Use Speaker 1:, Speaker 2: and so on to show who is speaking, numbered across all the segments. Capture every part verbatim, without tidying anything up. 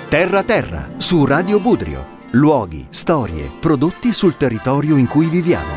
Speaker 1: Terra Terra, su Radio Budrio. Luoghi, storie, prodotti sul territorio in cui viviamo.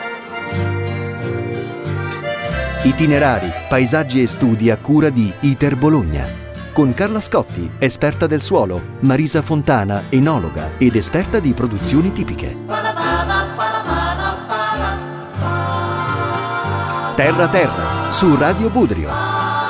Speaker 1: Itinerari, paesaggi e studi a cura di Iter Bologna. Con Carla Scotti, esperta del suolo, Marisa Fontana, enologa ed esperta di produzioni tipiche. Terra Terra, su Radio Budrio.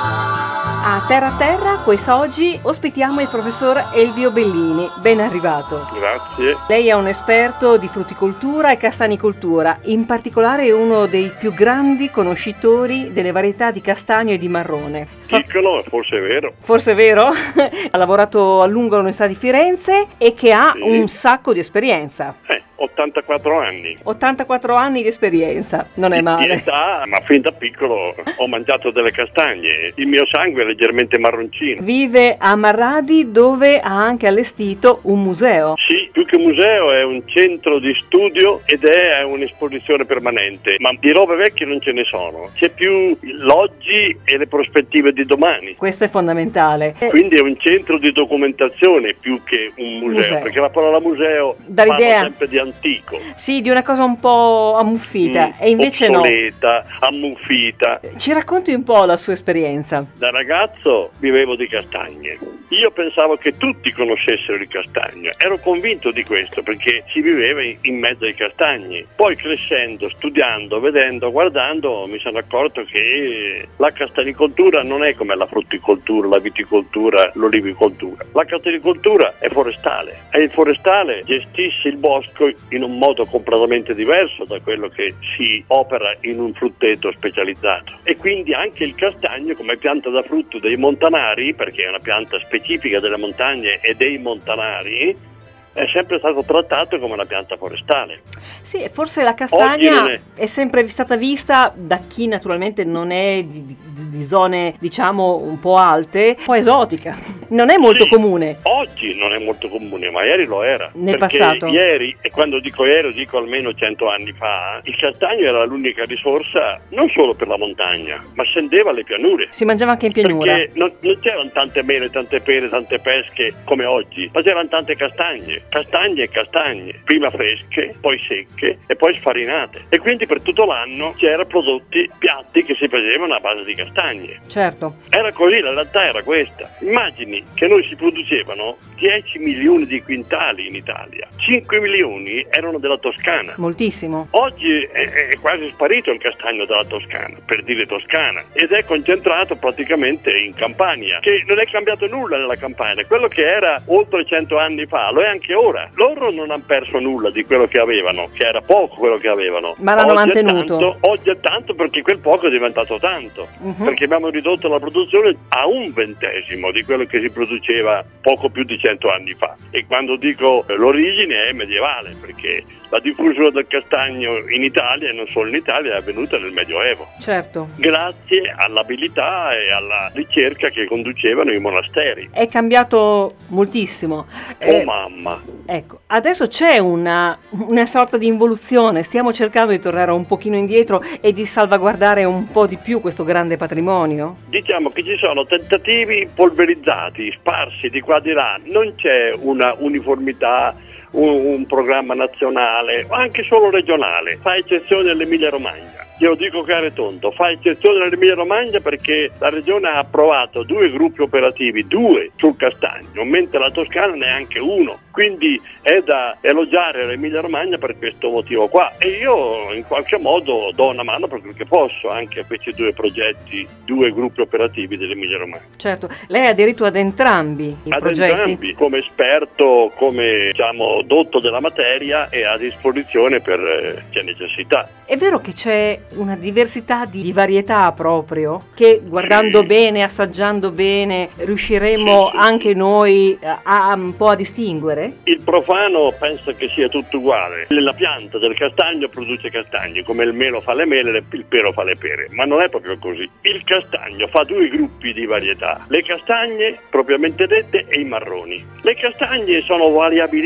Speaker 2: A Terra Terra, quest'oggi ospitiamo il professor Elvio Bellini. Ben arrivato.
Speaker 3: Grazie.
Speaker 2: Lei è un esperto di frutticoltura e castanicoltura, in particolare è uno dei più grandi conoscitori delle varietà di castagno e di marrone. So...
Speaker 3: Piccolo, forse è vero.
Speaker 2: Forse è vero? Ha lavorato a lungo all'Università di Firenze e che ha
Speaker 3: Sì.
Speaker 2: un sacco di esperienza.
Speaker 3: Eh, ottantaquattro anni.
Speaker 2: ottantaquattro anni di esperienza, non è
Speaker 3: Di
Speaker 2: male.
Speaker 3: età, ma fin da piccolo ho mangiato delle castagne. Il mio sangue è leggermente marroncino.
Speaker 2: Vive a Marradi, dove ha anche allestito un museo.
Speaker 3: Sì, più che museo è un centro di studio ed è un'esposizione permanente, ma di robe vecchie non ce ne sono. C'è più l'oggi e le prospettive di domani.
Speaker 2: Questo è fondamentale. Eh,
Speaker 3: Quindi è un centro di documentazione più che un museo,
Speaker 2: Museo.
Speaker 3: perché la parola museo
Speaker 2: Dà
Speaker 3: parla
Speaker 2: l'idea.
Speaker 3: sempre di antico.
Speaker 2: Sì, di una cosa un po' ammuffita,
Speaker 3: Mm,
Speaker 2: e invece
Speaker 3: obsoleta, ammuffita.
Speaker 2: no. Ci racconti un po' la sua esperienza.
Speaker 3: Da ragazzo vivevo di castagne. Io pensavo che tutti conoscessero il castagno. Ero convinto di questo perché si viveva in in mezzo ai castagni. Poi crescendo, studiando, vedendo, guardando, mi sono accorto che la castanicoltura non è come la frutticoltura, la viticoltura, l'olivicoltura. La castanicoltura è forestale e il forestale gestisce il bosco in un modo completamente diverso da quello che si opera in un frutteto specializzato. E quindi anche il castagno come pianta da frutto dei montanari, perché è una pianta specifica delle montagne e dei montanari, è sempre stato trattato come una pianta forestale.
Speaker 2: Sì, e forse la
Speaker 3: Oggi
Speaker 2: castagna
Speaker 3: non è.
Speaker 2: è sempre stata vista da chi naturalmente non è di, di- di zone, diciamo, un po' alte, un po' esotica. Non è molto
Speaker 3: Sì,
Speaker 2: comune.
Speaker 3: Oggi non è molto comune, ma ieri lo era.
Speaker 2: Nel
Speaker 3: perché
Speaker 2: passato.
Speaker 3: ieri, e quando dico ieri dico almeno cento anni fa, il castagno era l'unica risorsa non solo per la montagna, ma scendeva alle pianure.
Speaker 2: Si mangiava anche in pianura.
Speaker 3: Perché non, non c'erano tante mele, tante pere, tante pesche come oggi, ma c'erano tante castagne, castagne e castagne, prima fresche, poi secche e poi sfarinate. E quindi per tutto l'anno c'erano prodotti, piatti che si facevano a base di castagne.
Speaker 2: Certo.
Speaker 3: Era così, la realtà era questa. Immagini che noi si producevano dieci milioni di quintali in Italia, cinque milioni erano della Toscana.
Speaker 2: Moltissimo.
Speaker 3: Oggi è, è quasi sparito il castagno dalla Toscana, per dire Toscana, ed è concentrato praticamente in Campania, che non è cambiato nulla nella Campania. Quello che era oltre cento anni fa lo è anche ora. Loro non hanno perso nulla di quello che avevano, che era poco quello che avevano.
Speaker 2: Ma l'hanno
Speaker 3: Oggi è
Speaker 2: mantenuto.
Speaker 3: tanto, oggi è tanto perché quel poco è diventato tanto,
Speaker 2: Mhm.
Speaker 3: perché abbiamo ridotto la produzione a un ventesimo di quello che si produceva poco più di cento anni fa. E quando dico eh, l'origine è medievale, perché la diffusione del castagno in Italia, e non solo in Italia, è avvenuta nel Medioevo,
Speaker 2: Certo.
Speaker 3: grazie all'abilità e alla ricerca che conducevano i monasteri.
Speaker 2: È cambiato moltissimo.
Speaker 3: Oh
Speaker 2: Eh,
Speaker 3: mamma!
Speaker 2: Ecco, adesso c'è una, una sorta di involuzione, stiamo cercando di tornare un pochino indietro e di salvaguardare un po' di più questo grande patrimonio.
Speaker 3: Diciamo che ci sono tentativi polverizzati, sparsi di qua di là, non c'è una uniformità, un, un programma nazionale, anche solo regionale, fa eccezione dell'Emilia Romagna. Io dico chiaro e tondo, fa eccezione dell'Emilia Romagna perché la regione ha approvato due gruppi operativi, due sul castagno, mentre la Toscana neanche uno. Quindi è da elogiare l'Emilia Romagna per questo motivo qua. E io in qualche modo do una mano per quel che posso anche a questi due progetti, due gruppi operativi dell'Emilia Romagna.
Speaker 2: Certo, lei ha aderito ad entrambi i
Speaker 3: Ad
Speaker 2: progetti.
Speaker 3: entrambi, come esperto, come diciamo dotto della materia e a disposizione per eh, che necessità.
Speaker 2: È vero che c'è una diversità di varietà proprio, che guardando
Speaker 3: Sì.
Speaker 2: bene, assaggiando bene, riusciremo
Speaker 3: Sì, sì,
Speaker 2: anche
Speaker 3: sì.
Speaker 2: noi a, a un po' a distinguere?
Speaker 3: Il profano pensa che sia tutto uguale. La pianta del castagno produce castagni, come il melo fa le mele, il pero fa le pere, ma non è proprio così. Il castagno fa due gruppi di varietà, le castagne propriamente dette e i marroni. Le castagne sono variabilissime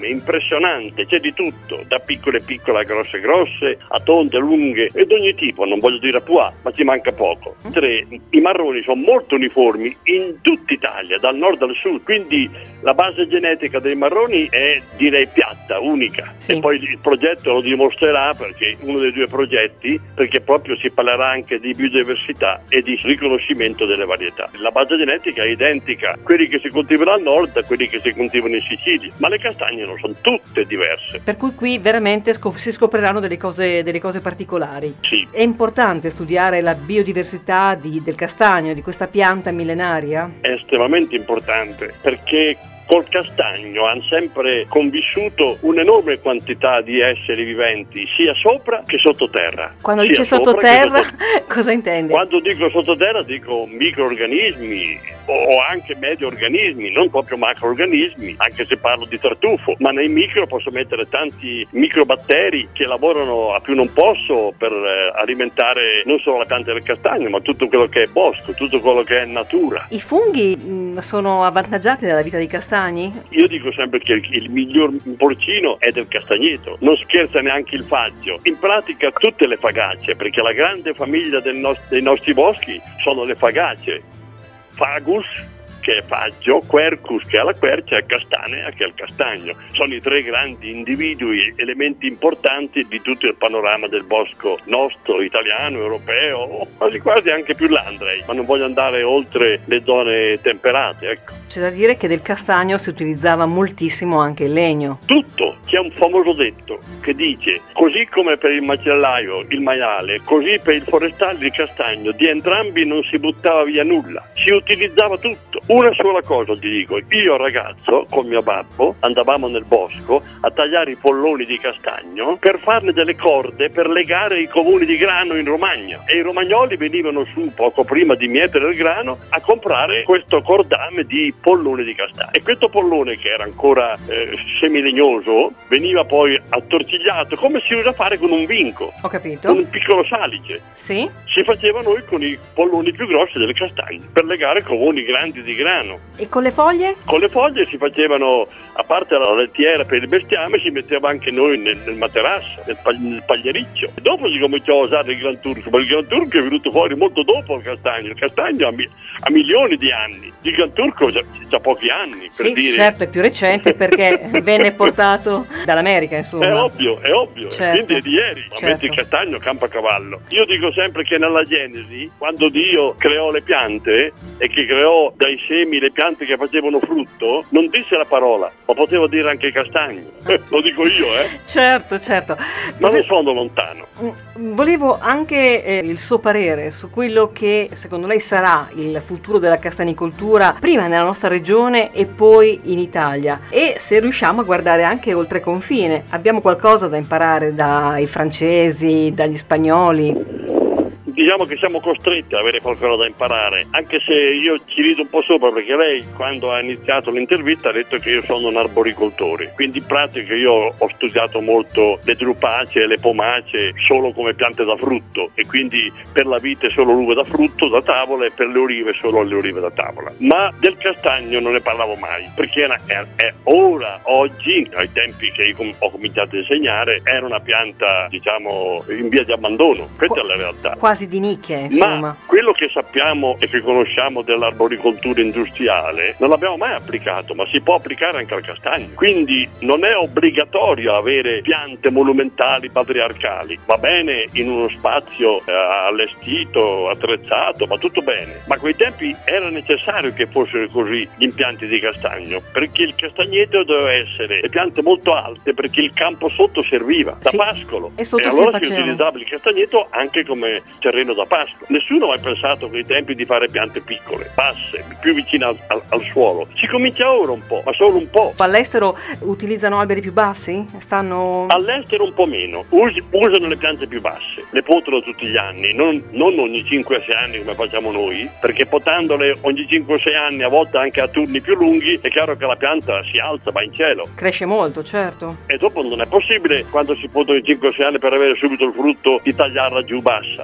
Speaker 3: enorme, impressionante, c'è di tutto, da piccole piccole a grosse grosse, a tonde, lunghe e di ogni tipo, non voglio dire a pois, ma ci manca poco. Tre, i marroni sono molto uniformi in tutta Italia, dal nord al sud, quindi la base genetica dei marroni è, direi, piatta, unica. Sì. E poi il progetto lo dimostrerà, perché uno dei due progetti, perché proprio si parlerà anche di biodiversità e di riconoscimento delle varietà. La base genetica è identica, quelli che si coltivano al nord a quelli che si coltivano in Sicilia, ma le castagne non sono tutte diverse.
Speaker 2: Per cui qui veramente scop- si scopriranno delle cose, delle cose particolari.
Speaker 3: Sì.
Speaker 2: È importante studiare la biodiversità di, del castagno, di questa pianta millenaria?
Speaker 3: È estremamente importante, perché col castagno hanno sempre convissuto un'enorme quantità di esseri viventi, sia sopra che sottoterra.
Speaker 2: Quando
Speaker 3: sia
Speaker 2: dice sottoterra,
Speaker 3: sotto...
Speaker 2: cosa intende?
Speaker 3: Quando dico sottoterra dico microorganismi o anche medio organismi, non proprio macroorganismi, anche se parlo di tartufo, ma nei micro posso mettere tanti microbatteri che lavorano a più non posso per eh, alimentare non solo la pianta del castagno, ma tutto quello che è bosco, tutto quello che è natura.
Speaker 2: I funghi mh, sono avvantaggiati dalla vita dei castagni?
Speaker 3: Io dico sempre che il, il miglior porcino è del castagneto, non scherza neanche il faggio. In pratica tutte le fagacee, perché la grande famiglia del nost- dei nostri boschi sono le fagacee. Fagus, che è faggio, Quercus, che è la quercia, e Castanea, che è il castagno. Sono i tre grandi individui, elementi importanti di tutto il panorama del bosco nostro, italiano, europeo, quasi quasi anche più là andrei, ma non voglio andare oltre le zone temperate, ecco.
Speaker 2: C'è da dire che del castagno si utilizzava moltissimo anche il legno.
Speaker 3: Tutto. C'è un famoso detto che dice: così come per il macellaio il maiale, così per il forestale il castagno, di entrambi non si buttava via nulla, si utilizzava tutto. Una sola cosa ti dico: io ragazzo con mio babbo andavamo nel bosco a tagliare i polloni di castagno per farne delle corde per legare i comuni di grano in Romagna, e i romagnoli venivano su poco prima di mietere il grano a comprare questo cordame di pollone di castagno, e questo pollone, che era ancora eh, semilegnoso, veniva poi attorcigliato come si usa fare con un vinco.
Speaker 2: Ho capito.
Speaker 3: Con un piccolo salice.
Speaker 2: Sì.
Speaker 3: Si faceva noi con i polloni più grossi delle castagne per legare comuni grandi di grano.
Speaker 2: E con le foglie?
Speaker 3: Con le foglie si facevano, a parte la lettiera per il bestiame, si metteva anche noi nel, nel materasso, nel, pag- nel pagliericcio. E dopo si cominciò a usare il Gran Turco, ma il Gran Turco è venuto fuori molto dopo il castagno. Il castagno ha, mi- ha milioni di anni, il Gran Turco ha pochi anni, per
Speaker 2: sì,
Speaker 3: dire.
Speaker 2: Certo, è più recente perché venne portato dall'America, insomma.
Speaker 3: È ovvio, è ovvio,
Speaker 2: certo.
Speaker 3: Quindi è di ieri, ma
Speaker 2: certo.
Speaker 3: Metti il castagno campo a cavallo. Io dico sempre che nella Genesi, quando Dio creò le piante e che creò dai semi le piante che facevano frutto, non disse la parola, ma poteva dire anche castagno. Eh, lo dico io, eh.
Speaker 2: Certo, certo.
Speaker 3: Ma non sono lontano.
Speaker 2: Volevo anche eh, il suo parere su quello che secondo lei sarà il futuro della castanicoltura, prima nella nostra regione e poi in Italia, e se riusciamo a guardare anche oltre confine. Abbiamo qualcosa da imparare dai francesi, dagli spagnoli?
Speaker 3: Diciamo che siamo costretti ad avere qualcosa da imparare, anche se io ci rido un po' sopra, perché lei, quando ha iniziato l'intervista, ha detto che io sono un arboricoltore, quindi in pratica io ho studiato molto le drupacee e le pomacee solo come piante da frutto, e quindi per la vite solo l'uva da frutto, da tavola, e per le olive solo le olive da tavola. Ma del castagno non ne parlavo mai, perché era, è, è ora, oggi, ai tempi che io ho cominciato a insegnare, era una pianta, diciamo, in via di abbandono. Questa Qu- è la realtà.
Speaker 2: Quasi di nicchia, insomma.
Speaker 3: Ma quello che sappiamo e che conosciamo dell'arboricoltura industriale non l'abbiamo mai applicato, ma si può applicare anche al castagno. Quindi non è obbligatorio avere piante monumentali patriarcali. Va bene in uno spazio eh, allestito, attrezzato, va tutto bene. Ma a quei tempi era necessario che fossero così gli impianti di castagno, perché il castagneto doveva essere le piante molto alte, perché il campo sotto serviva da
Speaker 2: sì.
Speaker 3: pascolo.
Speaker 2: E,
Speaker 3: e allora si, si utilizzava il castagneto anche come terreno da pascolo. Nessuno ha mai pensato a quei tempi di fare piante piccole, basse, più vicine al, al, al suolo. Si comincia ora un po', ma solo un po'.
Speaker 2: All'estero utilizzano alberi più bassi? Stanno...
Speaker 3: All'estero un po' meno. Us- usano le piante più basse, le potano tutti gli anni, non, non ogni cinque sei anni come facciamo noi, perché potandole ogni cinque sei anni, a volte anche a turni più lunghi, è chiaro che la pianta si alza, va in cielo.
Speaker 2: Cresce molto, certo.
Speaker 3: E dopo non è possibile, quando si potano in cinque sei anni per avere subito il frutto, di tagliarla giù bassa. Ora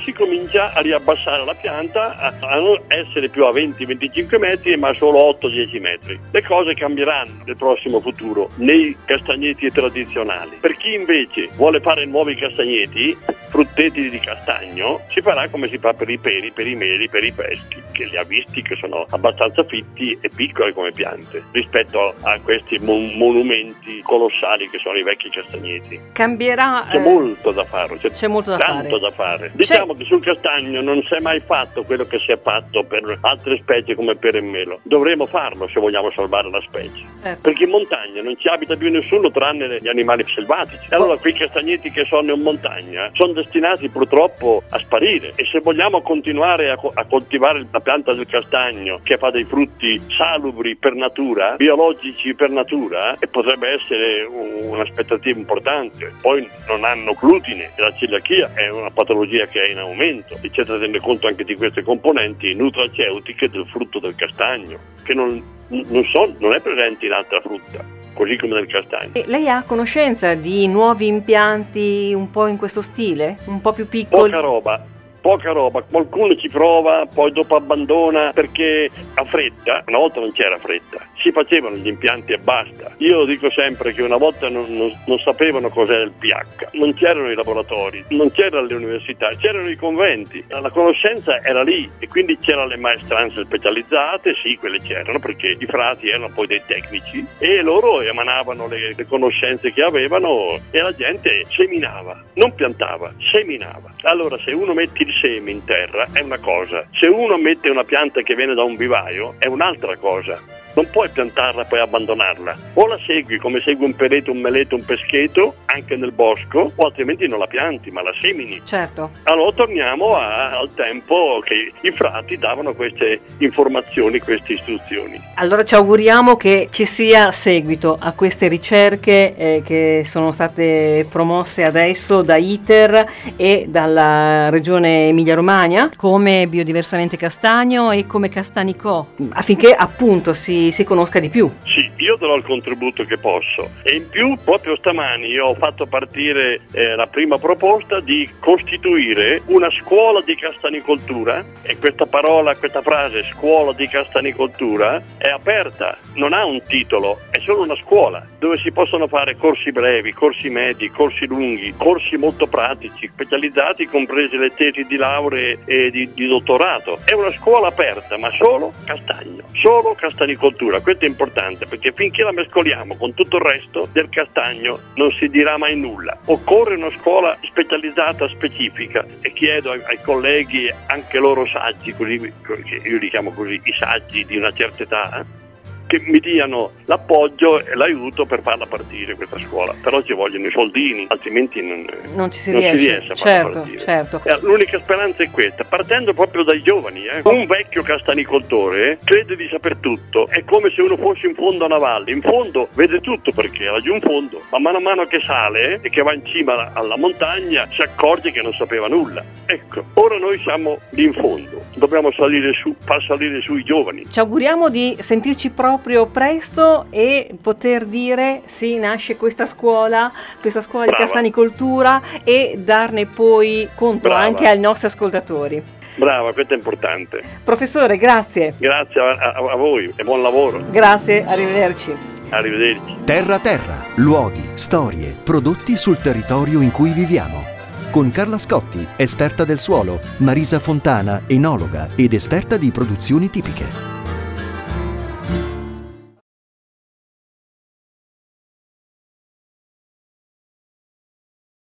Speaker 3: si comincia a riabbassare la pianta a, a non essere più a venti venticinque metri ma solo otto dieci metri. Le cose cambieranno nel prossimo futuro nei castagneti tradizionali. Per chi invece vuole fare nuovi castagneti, frutteti di castagno, si farà come si fa per i peri, per i meli, per i peschi, che li ha visti che sono abbastanza fitti e piccoli come piante rispetto a questi mon- monumenti colossali che sono i vecchi castagneti.
Speaker 2: Cambierà.
Speaker 3: C'è
Speaker 2: eh,
Speaker 3: molto da fare, c'è,
Speaker 2: c'è molto da
Speaker 3: tanto
Speaker 2: fare.
Speaker 3: da fare. Diciamo
Speaker 2: c'è...
Speaker 3: che sul castagno non si è mai fatto quello che si è fatto per altre specie come per il melo. Dovremo farlo se vogliamo salvare la specie.
Speaker 2: Certo.
Speaker 3: Perché in montagna non ci abita più nessuno tranne gli animali selvatici. E allora quei castagneti che sono in montagna sono destinati purtroppo a sparire, e se vogliamo continuare a, co- a coltivare la pianta del castagno che fa dei frutti salubri per natura, biologici per natura, e potrebbe essere un- un'aspettativa importante. Poi non hanno glutine e la celiachia è una patologia che è in aumento, e c'è da tenere conto anche di queste componenti nutraceutiche del frutto del castagno, che non, non, so, non è presente in altra frutta, così come nel castagno.
Speaker 2: E lei ha conoscenza di nuovi impianti un po' in questo stile? Un po' più piccoli?
Speaker 3: Poca roba. Poca roba, qualcuno ci prova, poi dopo abbandona perché ha fretta. Una volta non c'era fretta, si facevano gli impianti e basta. Io dico sempre che una volta non, non, non sapevano cos'era il pH, non c'erano i laboratori, non c'erano le università, c'erano i conventi, la conoscenza era lì, e quindi c'erano le maestranze specializzate, sì, quelle c'erano perché i frati erano poi dei tecnici e loro emanavano le, le conoscenze che avevano, e la gente seminava, non piantava, seminava. Allora se uno mette il seme in terra è una cosa, se uno mette una pianta che viene da un vivaio è un'altra cosa. Non puoi piantarla e poi abbandonarla, o la segui come segui un pereto, un meleto, un peschetto anche nel bosco, o altrimenti non la pianti ma la semini.
Speaker 2: Certo.
Speaker 3: Allora torniamo a, al tempo che i frati davano queste informazioni, queste istruzioni.
Speaker 2: Allora ci auguriamo che ci sia seguito a queste ricerche eh, che sono state promosse adesso da ITER e dalla regione Emilia-Romagna come Biodiversamente Castagno e come Castanicò, affinché appunto si si conosca di più.
Speaker 3: Sì, io darò il contributo che posso, e in più proprio stamani io ho fatto partire eh, la prima proposta di costituire una scuola di castanicoltura, e questa parola, questa frase scuola di castanicoltura è aperta, non ha un titolo, è solo una scuola dove si possono fare corsi brevi, corsi medi, corsi lunghi, corsi molto pratici, specializzati, comprese le tesi di laurea e di, di dottorato. È una scuola aperta, ma solo castagno, solo castanicoltura. Questo è importante perché finché la mescoliamo con tutto il resto del castagno non si dirà mai nulla. Occorre una scuola specializzata, specifica, e chiedo ai, ai colleghi, anche loro saggi, così, io li chiamo così, i saggi di una certa età, che mi diano l'appoggio e l'aiuto per farla partire questa scuola. Però ci vogliono i soldini, altrimenti non,
Speaker 2: non ci si
Speaker 3: non
Speaker 2: riesce,
Speaker 3: si riesce a farla
Speaker 2: certo,
Speaker 3: partire.
Speaker 2: certo.
Speaker 3: Eh, l'unica speranza è questa, partendo proprio dai giovani. Eh. Un vecchio castanicoltore crede di saper tutto, è come se uno fosse in fondo a una valle, in fondo vede tutto perché è laggiù in fondo, ma mano a mano che sale e che va in cima alla, alla montagna si accorge che non sapeva nulla. Ecco, ora noi siamo lì in fondo, dobbiamo salire su, far salire su i giovani.
Speaker 2: Ci auguriamo di sentirci proprio presto e poter dire sì, nasce questa scuola, questa scuola
Speaker 3: Brava.
Speaker 2: di castanicoltura, e darne poi conto
Speaker 3: Brava.
Speaker 2: anche ai nostri ascoltatori.
Speaker 3: Brava, questo è importante.
Speaker 2: Professore, grazie.
Speaker 3: Grazie a, a, a voi e buon lavoro.
Speaker 2: Grazie, arrivederci.
Speaker 3: Arrivederci.
Speaker 1: Terra Terra, luoghi, storie, prodotti sul territorio in cui viviamo. Con Carla Scotti, esperta del suolo, Marisa Fontana, enologa ed esperta di produzioni tipiche.